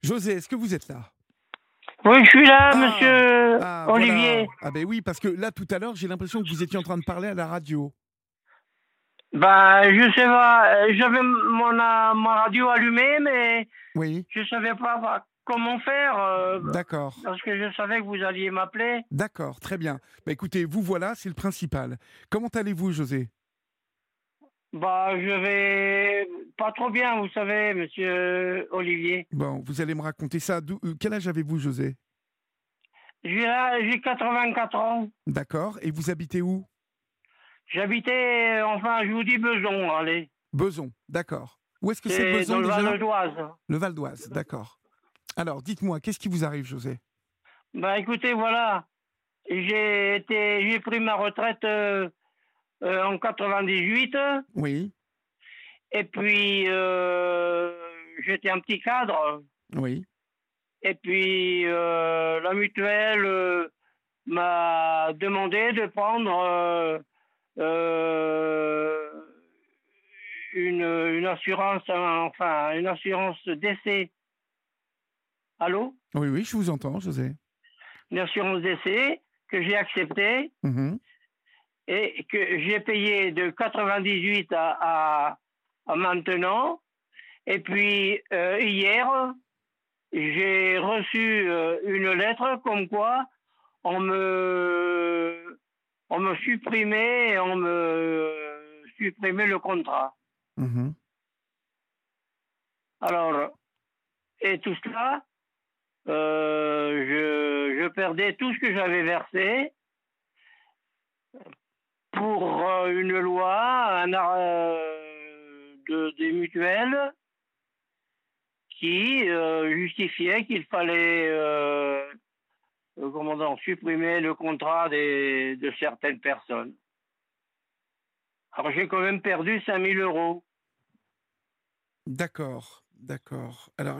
José, est-ce que vous êtes là? Oui, je suis là, monsieur Olivier. Voilà. Ah ben oui, parce que là, tout à l'heure, j'ai l'impression que vous étiez en train de parler à la radio. Je sais pas, j'avais ma radio allumée, mais Oui, je savais pas comment faire, d'accord. parce que je savais que vous alliez m'appeler. D'accord, très bien. Bah écoutez, vous voilà, c'est le principal. Comment allez-vous, José? Je vais pas trop bien, vous savez, monsieur Olivier. Bon, vous allez me raconter ça. Quel âge avez-vous, José? J'ai 84 ans. D'accord. Et vous habitez où? J'habitais, je vous dis Beson, allez. Beson, d'accord. Où est-ce que c'est C'est dans Beson le déjà? Val d'Oise. Le Val d'Oise, d'accord. Alors, dites-moi, qu'est-ce qui vous arrive, José? Écoutez, voilà, j'ai pris ma retraite en 98. Oui, Et puis, j'étais un petit cadre. oui, Et puis, la mutuelle m'a demandé de prendre euh, une assurance, une assurance décès. Allô? oui, oui, je vous entends, José. Une assurance décès que j'ai acceptée Mhm. et que j'ai payé de 98 à maintenant. Et puis, hier, j'ai reçu une lettre comme quoi on me, on me supprimait le contrat. Mhm. Alors, et tout cela, je perdais tout ce que j'avais versé pour une loi des mutuelles qui justifiait qu'il fallait supprimer le contrat de certaines personnes. Alors j'ai quand même perdu 5 000 euros. D'accord, d'accord. Alors,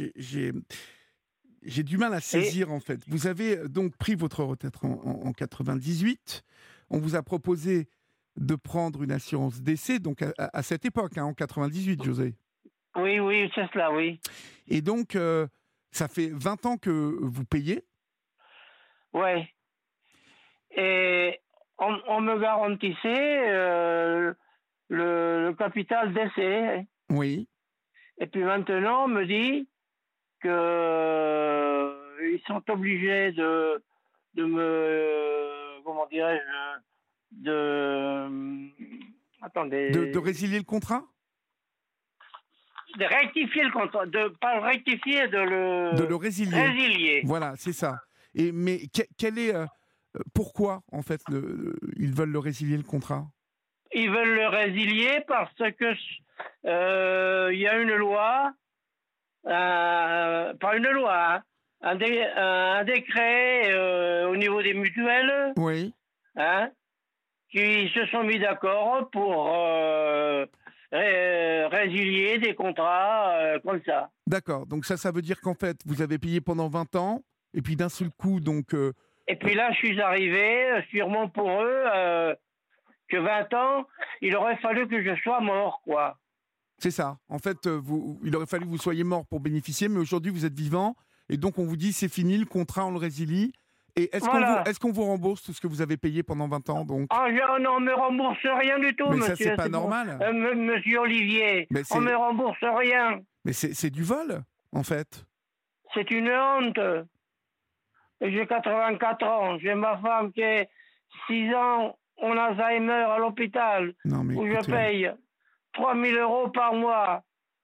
j'ai du mal à Et saisir, en fait. Vous avez donc pris votre retraite en 98. On vous a proposé de prendre une assurance décès, donc à cette époque, en 98, José. oui, oui, c'est cela, oui. Et donc, ça fait 20 ans que vous payez. Ouais. Et on me garantissait le capital d'essai. Oui, Et puis maintenant, on me dit que ils sont obligés de me, comment dirais-je, de attendez, résilier le contrat, de rectifier le contrat, de pas le rectifier, de de le le résilier. résilier. Voilà, c'est ça. Mais quel est, pourquoi, en fait, ils veulent le résilier, le contrat? Ils veulent le résilier parce que il y a une loi, pas une loi, hein, un décret au niveau des mutuelles, Oui. hein, qui se sont mis d'accord pour résilier des contrats comme ça. D'accord, donc ça veut dire qu'en fait, vous avez payé pendant 20 ans, et puis d'un seul coup, donc, Et puis là, je suis arrivé, sûrement pour eux, que 20 ans, il aurait fallu que je sois mort, quoi. c'est ça. En fait, il aurait fallu que vous soyez mort pour bénéficier, mais aujourd'hui, vous êtes vivant, et donc on vous dit, c'est fini, le contrat, on le résilie. Et Voilà. est-ce qu'on vous rembourse tout ce que vous avez payé pendant 20 ans, donc? Non, on me rembourse rien du tout, Mais ça, c'est monsieur. pas C'est bon. normal. Monsieur Olivier, Mais on me rembourse rien. c'est du vol, en fait. C'est une honte. J'ai 84 ans. J'ai ma femme qui est 6 ans en Alzheimer à l'hôpital, Non, mais où je écoutez, paye 3 000 euros par mois.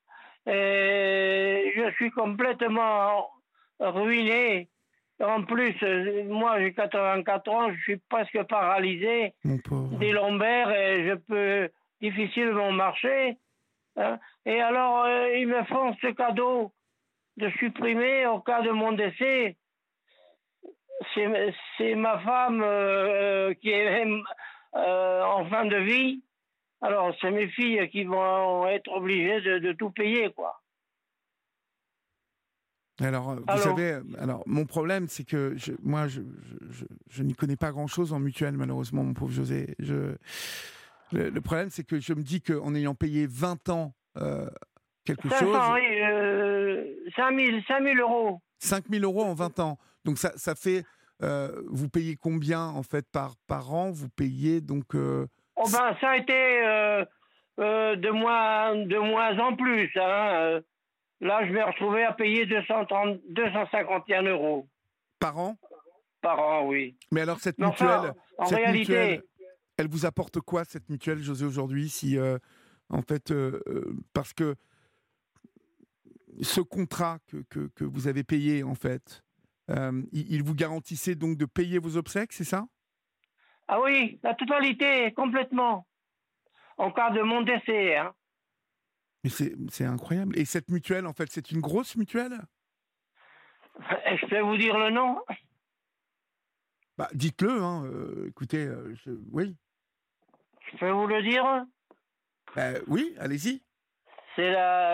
Et je suis complètement ruiné. En plus, moi j'ai 84 ans, je suis presque paralysé mon pauvre. des lombaires et je peux difficilement marcher. Hein. Et alors, ils me font ce cadeau de supprimer au cas de mon décès. C'est ma femme qui est en fin de vie. Alors, c'est mes filles qui vont être obligées de tout payer, quoi. Alors, vous Allô? savez, alors mon problème, c'est que je n'y connais pas grand-chose en mutuelle, malheureusement, mon pauvre José. Le problème, c'est que je me dis qu'en ayant payé 20 ans quelque 500, chose, oui, 5 000 euros. 5 000 euros en 20 ans. Donc ça fait... vous payez combien, en fait, par an? Vous payez donc... Oh ben, ça a été de moins en plus. Hein. Là, je vais retrouver à payer 251 euros. Par an? Par an, oui. Mais alors, cette Mais mutuelle, enfin, en réalité, elle vous apporte quoi, cette mutuelle, José, aujourd'hui, si, en fait, parce que ce contrat que vous avez payé, en fait, il vous garantissait donc de payer vos obsèques, c'est ça? ah oui, la totalité, complètement. En cas de mon décès. Hein. Mais c'est incroyable. Et cette mutuelle, en fait, c'est une grosse mutuelle? Je peux vous dire le nom? Bah, dites-le, hein. Écoutez, oui. Je peux vous le dire? Oui, allez-y. C'est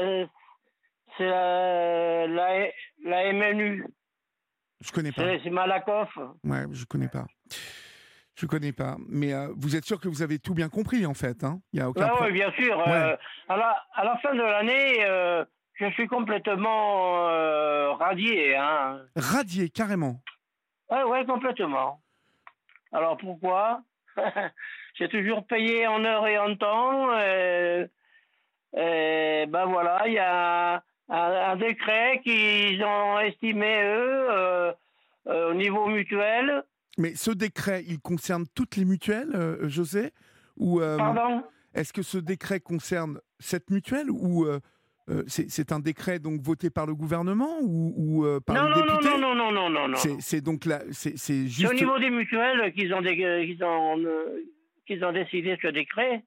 la MNU. Je connais pas. C'est Malakoff. Ouais, je connais pas. Je connais pas. Mais vous êtes sûr que vous avez tout bien compris, en fait, hein? Il y a aucun Ah problème. oui, bien sûr. Ouais. À la fin de l'année, je suis complètement radié. Hein. Radié, carrément. Ouais, complètement. Alors pourquoi? J'ai toujours payé en heure et en temps. Et ben voilà, il y a un décret qu'ils ont estimé, eux, au niveau mutuel. Mais ce décret, il concerne toutes les mutuelles, José? Ou Pardon? est-ce que ce décret concerne cette mutuelle ou c'est un décret donc voté par le gouvernement ou par Non, les non, non, députés? non, non, non, non, non. C'est donc là, c'est C'est juste. au niveau des mutuelles qu'ils ont décidé ce décret.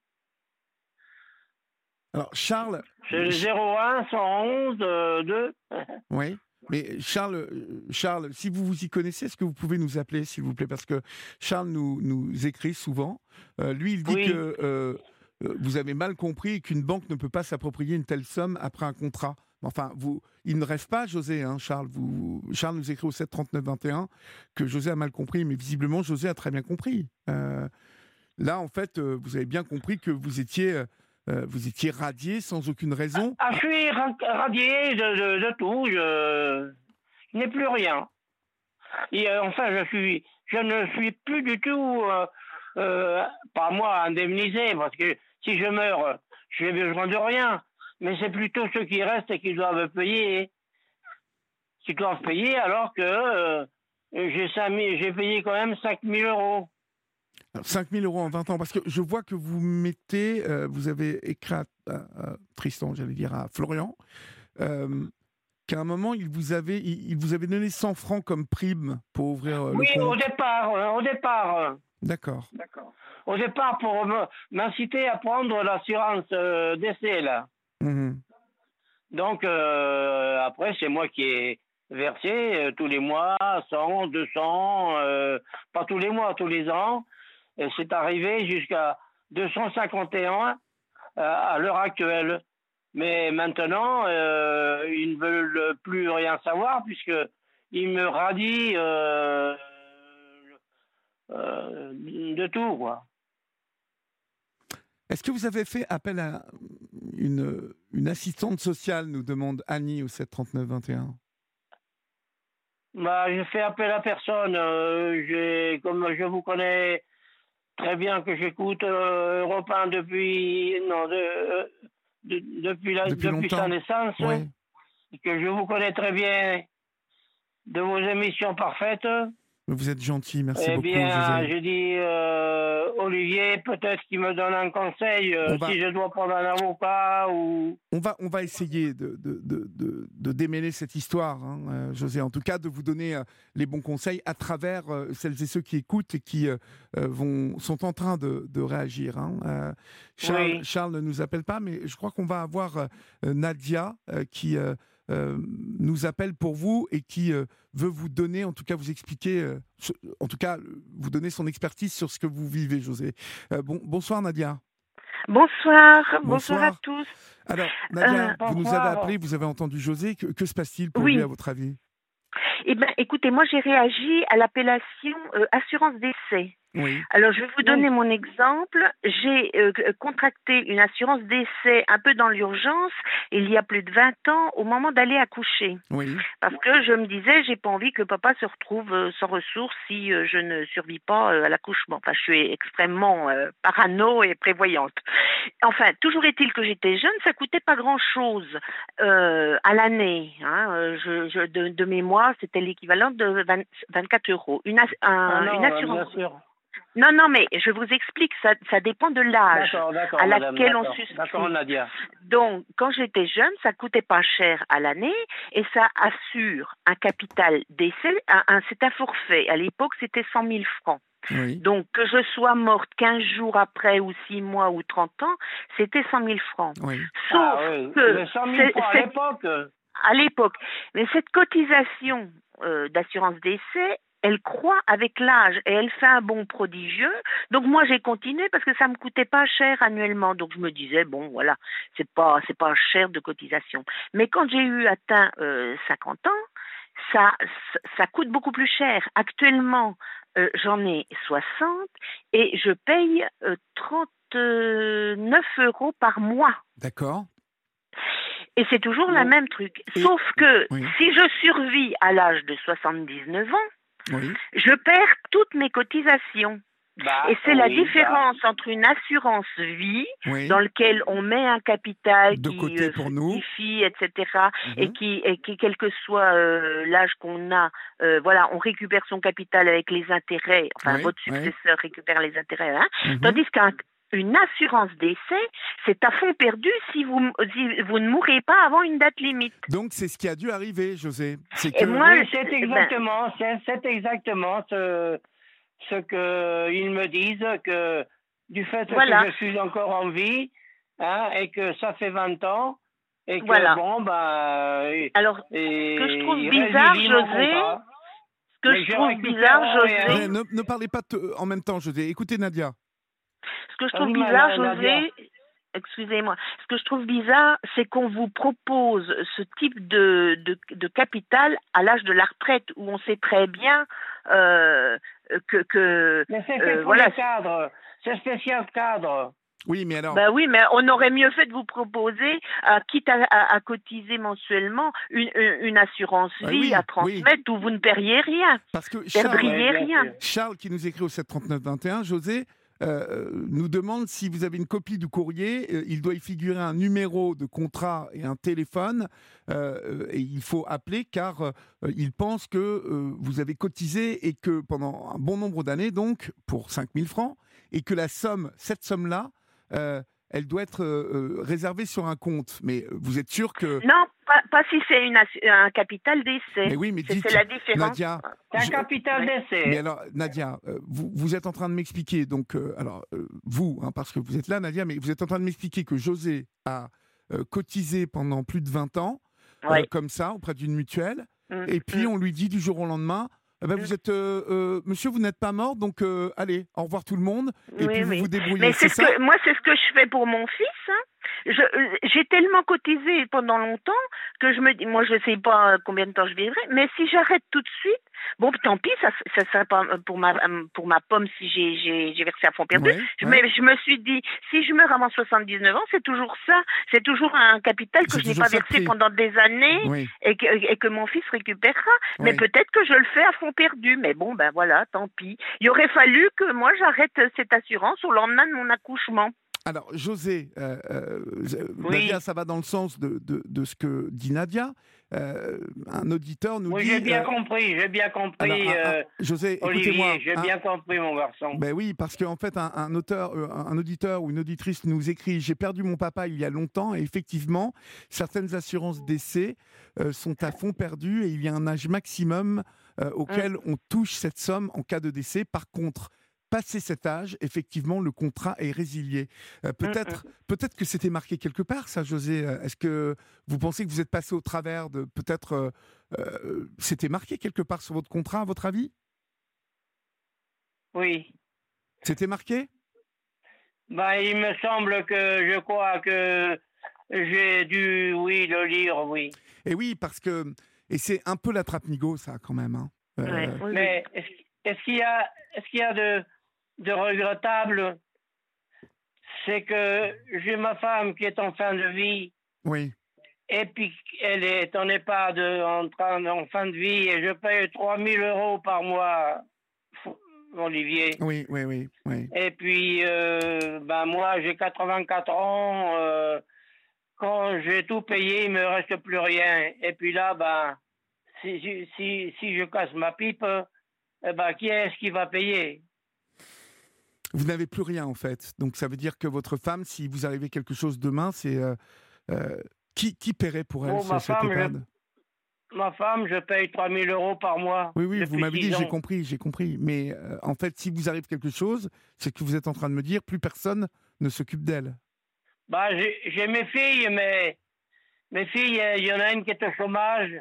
Alors Charles. C'est le 01 111 2. Oui. Mais Charles, si vous vous y connaissez, est-ce que vous pouvez nous appeler, s'il vous plaît? Parce que Charles nous écrit souvent. Lui, il dit Oui. que vous avez mal compris et qu'une banque ne peut pas s'approprier une telle somme après un contrat. Enfin, il ne rêve pas, José, hein, Charles. Charles nous écrit au 7 39 21 que José a mal compris, mais visiblement, José a très bien compris. Là, en fait, vous avez bien compris que vous étiez radié sans aucune raison. Je suis radié de tout. Je n'ai plus rien. Et enfin, je ne suis plus du tout, pas moi, indemnisé, parce que si je meurs, je n'ai besoin de rien. Mais c'est plutôt ceux qui restent qui doivent payer. Qui doivent payer alors que j'ai payé quand même 5 000 euros. 5 000 euros en 20 ans, parce que je vois que vous mettez, vous avez écrit à Tristan, j'allais dire à Florian, qu'à un moment, il vous avait donné 100 francs comme prime pour ouvrir le compte. Oui, au départ. D'accord. Au départ, pour m'inciter à prendre l'assurance décès, là. Mmh. Donc, après, c'est moi qui ai versé tous les mois, 100, 200, pas tous les mois, tous les ans. Et c'est arrivé jusqu'à 251 à l'heure actuelle. Mais maintenant, ils ne veulent plus rien savoir puisqu'ils me radient de tout, quoi. Est-ce que vous avez fait appel à une assistante sociale, nous demande Annie au 7 39 21? Bah, je fais appel à personne. Comme je vous connais très bien, que j'écoute Europe 1 depuis sa naissance, ouais. Que je vous connais très bien de vos émissions parfaites. Vous êtes gentil, merci beaucoup. Eh bien, je dis Olivier, peut-être qu'il me donne un conseil si je dois prendre un avocat ou. On va essayer de démêler cette histoire, hein, José. En tout cas, de vous donner les bons conseils à travers celles et ceux qui écoutent et qui sont en train de réagir. Hein. Charles ne nous appelle pas, mais je crois qu'on va avoir Nadia qui nous appelle pour vous et qui veut vous donner, en tout cas vous expliquer, en tout cas vous donner son expertise sur ce que vous vivez, José. Bonsoir Nadia. Bonsoir à tous. Alors Nadia, vous nous avez bonsoir. appelé, vous avez entendu José, que se passe-t-il pour lui à votre avis? Eh bien, écoutez, moi j'ai réagi à l'appellation assurance décès. Oui. Alors, je vais vous donner mon exemple. J'ai contracté une assurance décès un peu dans l'urgence il y a plus de 20 ans au moment d'aller accoucher. Oui. Parce que je me disais, j'ai pas envie que le papa se retrouve sans ressources si je ne survis pas à l'accouchement. Enfin, je suis extrêmement parano et prévoyante. Enfin, toujours est-il que j'étais jeune, ça coûtait pas grand-chose à l'année. Hein. De mémoire, c'était l'équivalent de 24 euros. Une assurance. Bien sûr. Non, mais je vous explique, ça dépend de l'âge D'accord, à madame, laquelle on d'accord. souscrit. D'accord, Nadia. Donc, quand j'étais jeune, ça coûtait pas cher à l'année et ça assure un capital d'essai. C'est un forfait. À l'époque, c'était 100 000 francs. Oui. Donc, que je sois morte 15 jours après ou 6 mois ou 30 ans, c'était 100 000 francs. Oui. Sauf que... Mais 100 000 francs à l'époque. À l'époque. Mais cette cotisation d'assurance décès, elle croît avec l'âge et elle fait un bond prodigieux. Donc moi j'ai continué parce que ça me coûtait pas cher annuellement. Donc je me disais bon voilà, c'est pas cher de cotisation. Mais quand j'ai eu atteint 50 ans, ça coûte beaucoup plus cher. Actuellement, j'en ai 60 et je paye 39 euros par mois. D'accord. Et c'est toujours le même truc. Sauf que oui. si je survis à l'âge de 79 ans, Oui. je perds toutes mes cotisations. Et c'est la différence entre une assurance vie, dans laquelle on met un capital de qui côté pour nous, etc., et qui, quel que soit l'âge qu'on a, voilà, on récupère son capital avec les intérêts, enfin votre successeur récupère les intérêts, hein, tandis qu'une assurance décès, c'est à fond perdu si vous ne mourrez pas avant une date limite. Donc c'est ce qui a dû arriver, José. C'est exactement ce qu'ils me disent, que du fait que je suis encore en vie, hein, et que ça fait 20 ans, et que alors, ce que je trouve bizarre, José, ne parlez pas en même temps, José. Écoutez, Nadia. Ce que je trouve bizarre, José, excusez-moi, ce que je trouve bizarre, c'est qu'on vous propose ce type de capital à l'âge de la retraite, où on sait très bien que mais c'est fait pour les cadres, c'est spécial cadre. Oui, mais alors. Oui, mais on aurait mieux fait de vous proposer, quitte à cotiser mensuellement, une assurance vie à transmettre où vous ne perdriez rien. Parce que Charles, qui nous écrit au 739-21, José, nous demande si vous avez une copie du courrier. Il doit y figurer un numéro de contrat et un téléphone. Et il faut appeler car il pense que vous avez cotisé et que pendant un bon nombre d'années, donc pour 5 000 francs, et que cette somme-là, elle doit être réservée sur un compte. Mais vous êtes sûr que... Non, pas si c'est un capital d'essai. Mais oui, mais c'est la différence. Nadia, c'est un capital d'essai. Mais alors, Nadia, vous êtes en train de m'expliquer, donc, vous, parce que vous êtes là, Nadia, mais vous êtes en train de m'expliquer que José a cotisé pendant plus de 20 ans, comme ça, auprès d'une mutuelle, et puis on lui dit du jour au lendemain, vous êtes, monsieur, vous n'êtes pas mort, donc allez, au revoir tout le monde, et puis vous vous débrouillez. Mais c'est ce que je fais pour mon fils. Hein. J'ai tellement cotisé pendant longtemps que je me dis, moi je ne sais pas combien de temps je vivrai, mais si j'arrête tout de suite, bon, tant pis, ça sera pas pour ma pomme si j'ai versé à fond perdu. Mais je me suis dit, si je meurs avant 79 ans, c'est toujours ça, c'est toujours un capital que je n'ai pas versé pendant des années et que mon fils récupérera. Mais peut-être que je le fais à fond perdu. Mais bon, voilà, tant pis. Il aurait fallu que moi j'arrête cette assurance au lendemain de mon accouchement. Alors, José, Nadia, ça va dans le sens de ce que dit Nadia. Un auditeur nous dit... Oui, j'ai bien compris. José, Olivier, écoutez-moi. J'ai bien compris, mon garçon. Ben oui, parce qu'en fait, un auditeur ou une auditrice nous écrit « J'ai perdu mon papa il y a longtemps » et effectivement, certaines assurances décès sont à fond perdues et il y a un âge maximum auquel on touche cette somme en cas de décès. Par contre, passé cet âge, effectivement, le contrat est résilié. Peut-être que c'était marqué quelque part, ça, José. Est-ce que vous pensez que vous êtes passé au travers de... Peut-être c'était marqué quelque part sur votre contrat, à votre avis ? Oui. C'était marqué ? Il me semble je crois que j'ai dû, le lire, oui. Et oui, parce que... Et c'est un peu la trappe-nigo, ça, quand même. Hein. Mais est-ce qu'il y a de... de regrettable, c'est que j'ai ma femme qui est en fin de vie, Oui, et puis elle est en EHPAD en fin de vie, et je paye 3 000 € par mois, Olivier. oui, oui, oui, oui. Et puis, ben moi, j'ai 84 ans. Quand j'ai tout payé, il me reste plus rien. Et puis là, ben, si je casse ma pipe, eh ben, qui est-ce qui va payer? Vous n'avez plus rien en fait. Donc ça veut dire que votre femme, si vous arrivez quelque chose demain, c'est qui paierait pour elle Bon, cet EHPAD? ma femme, je paye 3 000 € par mois Oui, oui, vous depuis m'avez dit, 6 j'ai ans. compris, j'ai compris. Mais en fait, si vous arrive quelque chose, c'est que vous êtes en train de me dire, plus personne ne s'occupe d'elle. Bah, j'ai mes filles, mais mes filles, il y en a une qui est au chômage.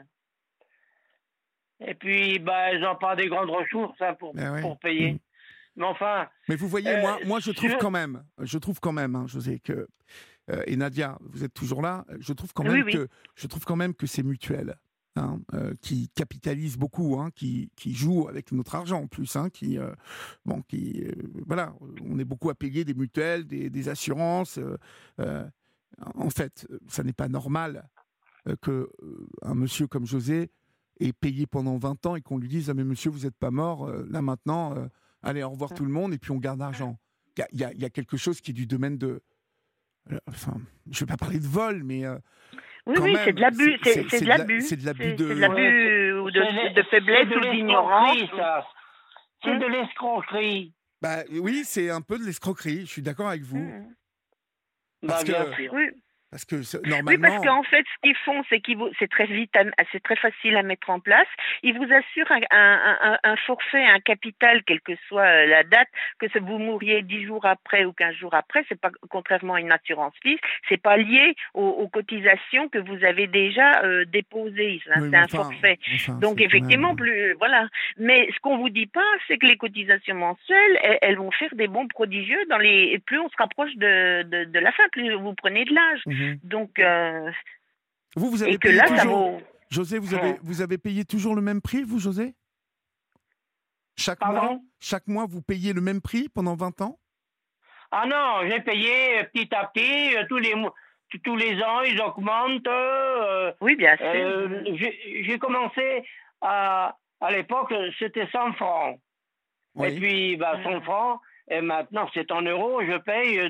Et puis, bah, elles n'ont pas des grandes ressources, hein, Ah ouais. pour payer. Mais enfin, Mais vous voyez, euh, moi, je trouve sur- quand même, hein, José, que et Nadia, vous êtes toujours là. Oui, oui. Je trouve quand même que c'est mutuel, hein, qui capitalise beaucoup, hein, qui joue avec notre argent en plus, hein, voilà, on est beaucoup à payer des mutuelles, des assurances. Euh, En fait, ça n'est pas normal que un monsieur comme José ait payé pendant 20 ans et qu'on lui dise ah mais monsieur vous n'êtes pas mort là maintenant allez au revoir tout le monde et puis on garde l'argent. Il y a quelque chose qui est du domaine de enfin je vais pas parler de vol mais Oui, quand oui, c'est même de l'abus, c'est de l'abus. c'est de l'abus C'est de de l'abus ou de faiblesse c'est de ou d'ignorance. l'escroquerie, ça. C'est de l'escroquerie. bah oui c'est un peu de l'escroquerie. Je suis d'accord avec vous Hum. parce Bah, bien que sûr. Oui. Oui, parce normalement qu'en fait, ce qu'ils font, c'est c'est très vite, c'est très facile à mettre en place. Ils vous assurent un forfait, un capital, quelle que soit la date, vous mouriez 10 jours après ou 15 jours après. C'est pas, contrairement à une assurance vie, c'est pas lié aux cotisations que vous avez déjà déposées. Hein, oui, c'est mais un forfait. enfin, Donc c'est quand effectivement, même voilà. Mais ce qu'on vous dit pas, c'est que les cotisations mensuelles, elles vont faire des bons prodigieux plus on se rapproche de la fin, plus vous prenez de l'âge. Mhm. Donc, Vous et avez que payé là, ça toujours vaut. José, vous avez payé toujours le même prix, vous, José? Pardon? Chaque mois, vous payez le même prix pendant 20 ans? Ah non, j'ai payé petit à petit, tous les ans, ils augmentent. Oui, bien sûr. J'ai commencé à l'époque, c'était 100 francs. Et Oui. puis, bah, 100 francs, et maintenant c'est en euros, je paye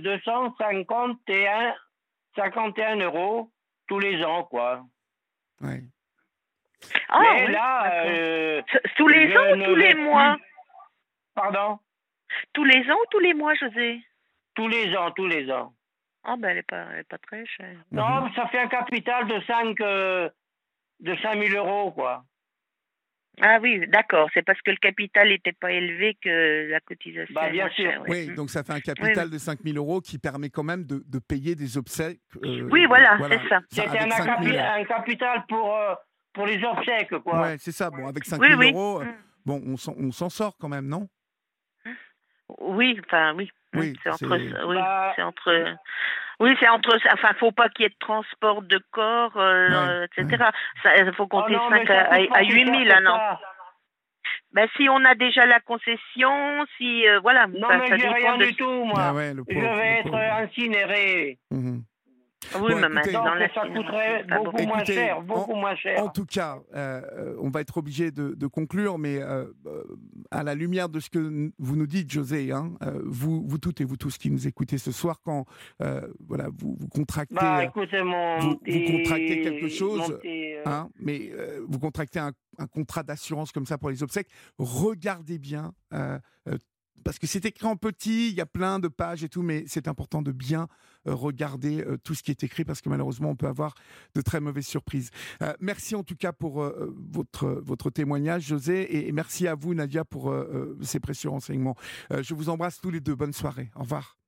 251 € tous les ans, quoi. Ouais. Ah, Mais oui, là, d'accord. Tous les ans je ou ne tous les vais mois? plus. Pardon? Tous les ans ou tous les mois, José? Tous les ans, tous les ans. Ah, ben, elle est pas très chère. Non, ça fait un capital de 5 000 €, quoi. Ah oui, d'accord. C'est parce que le capital n'était pas élevé que la cotisation Bah, est bien moins sûr. chère. Oui, donc ça fait un capital de 5 000 € qui permet quand même de payer des obsèques. Oui, voilà, c'est ça. C'était avec 5 000. un capital pour les obsèques, quoi. Ouais, c'est ça. Bon, avec 5 Oui, 000 oui. euros, bon, on s'en sort quand même, non? Oui, enfin, oui. Oui, C'est entre. c'est- Oui, Bah, c'est entre. Oui, c'est entre. Enfin, faut pas qu'il y ait de transport de corps, Ouais, etc. Il faut oh compter non, 5 mais ça coûte pas à plus 8 cher 000, que non? ça. Ben, si on a déjà la concession, si voilà, Non, ça mais j'ai dépend rien de. du tout, moi. Ah ouais, le Je pauvre, vais le être pauvre. incinéré. Mhm. Oui, Bon, mais écoutez, maintenant, Donc, ça coûterait beaucoup moins Écoutez, cher, beaucoup moins cher. En tout cas, on va être obligé de conclure, mais à la lumière de ce que vous nous dites, José, hein, vous toutes et vous tous qui nous écoutez ce soir, quand voilà, vous contractez, Bah, écoutez, vous contractez quelque chose, petit, hein, mais vous contractez un contrat d'assurance comme ça pour les obsèques, regardez bien. Parce que c'est écrit en petit, il y a plein de pages et tout, mais c'est important de bien regarder tout ce qui est écrit parce que malheureusement, on peut avoir de très mauvaises surprises. Merci en tout cas pour votre témoignage, José, et merci à vous, Nadia, pour ces précieux renseignements. Je vous embrasse tous les deux. Bonne soirée. Au revoir.